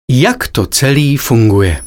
Jak to celý funguje?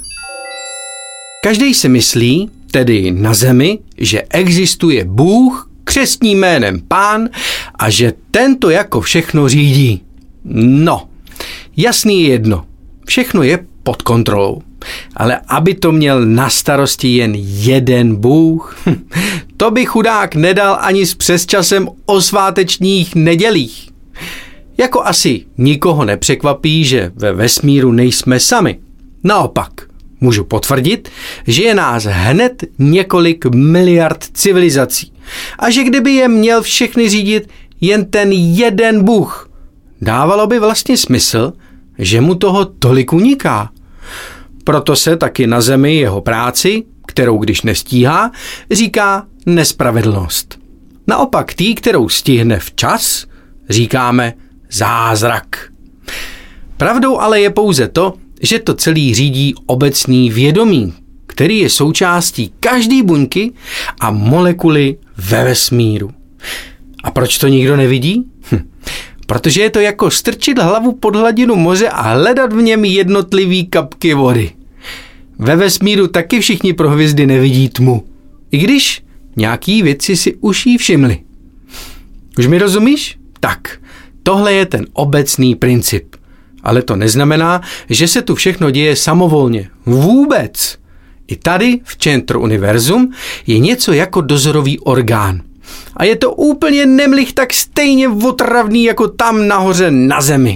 Každý si myslí, tedy na zemi, že existuje Bůh křestním jménem Pán a že tento jako všechno řídí. No, jasný je jedno. Všechno je pod kontrolou. Ale aby to měl na starosti jen jeden Bůh, to by chudák nedal ani s přesčasem o svátečních nedělích. Jako asi nikoho nepřekvapí, že ve vesmíru nejsme sami. Naopak, můžu potvrdit, že je nás hned několik miliard civilizací a že kdyby je měl všechny řídit jen ten jeden Bůh, dávalo by vlastně smysl, že mu toho tolik uniká. Proto se taky na zemi jeho práci, kterou když nestíhá, říká nespravedlnost. Naopak tý, kterou stihne včas, říkáme zázrak. Pravdou ale je pouze to, že to celý řídí obecný vědomí, který je součástí každé buňky a molekuly ve vesmíru. A proč to nikdo nevidí? Protože je to jako strčit hlavu pod hladinu moře a hledat v něm jednotlivý kapky vody. Ve vesmíru taky všichni pro hvězdy nevidí tmu, i když nějaký vědci si už jí všimli. Už mi rozumíš? Tak, tohle je ten obecný princip. Ale to neznamená, že se tu všechno děje samovolně. Vůbec. I tady v centru univerzum je něco jako dozorový orgán. A je to úplně nemlich tak stejně otravný jako tam nahoře na zemi.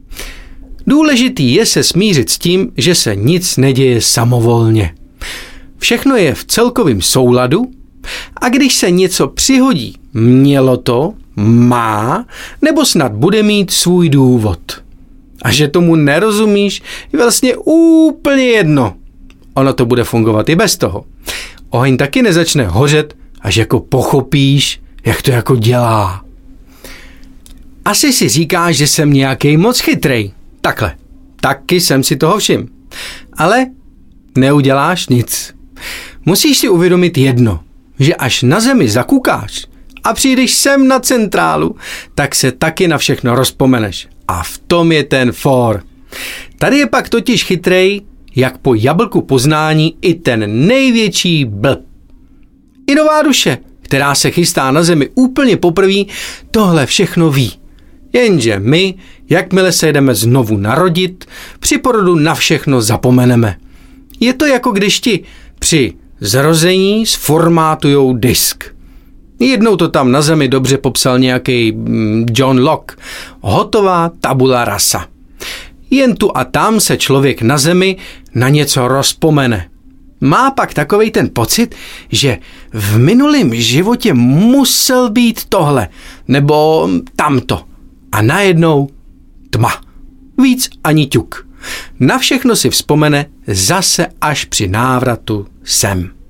Důležitý je se smířit s tím, že se nic neděje samovolně. Všechno je v celkovém souladu a když se něco přihodí, mělo to, má, nebo snad bude mít svůj důvod. A že tomu nerozumíš, je vlastně úplně jedno. Ono to bude fungovat i bez toho. Oheň taky nezačne hořet, až jako pochopíš, jak to jako dělá. Asi si říkáš, že jsem nějaký moc chytrej. Takhle. Taky jsem si toho všiml. Ale neuděláš nic. Musíš si uvědomit jedno, že až na zemi zakukáš a přijdeš sem na centrálu, tak se taky na všechno rozpomeneš. A v tom je ten for. Tady je pak totiž chytrej, jak po jablku poznání i ten největší blb. I nová duše, která se chystá na zemi úplně poprvé, tohle všechno ví. Jenže my, jakmile se jdeme znovu narodit, při porodu na všechno zapomeneme. Je to jako když ti při zrození sformátujou disk. Jednou to tam na zemi dobře popsal nějaký John Locke. Hotová tabula rasa. Jen tu a tam se člověk na zemi na něco rozpomene. Má pak takovej ten pocit, že v minulém životě musel být tohle, nebo tamto. A najednou tma. Víc ani ťuk. Na všechno si vzpomene zase až při návratu sem.